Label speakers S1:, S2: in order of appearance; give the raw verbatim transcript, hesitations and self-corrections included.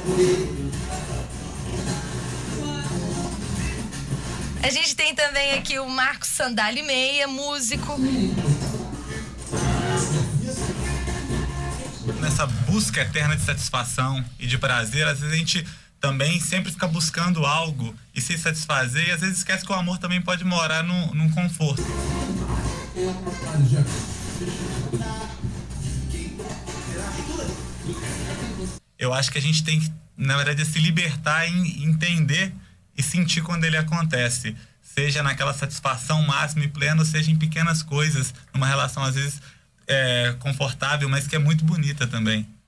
S1: A gente tem também aqui o Marcos Sandali Meia, músico.
S2: Nessa busca eterna de satisfação e de prazer, às vezes a gente também sempre fica buscando algo e se satisfazer, e às vezes esquece que o amor também pode morar num, num conforto. Eu acho que a gente tem que, na verdade, se libertar e entender e sentir quando ele acontece. Seja naquela satisfação máxima e plena, seja em pequenas coisas, numa relação às vezes é, confortável, mas que é muito bonita também.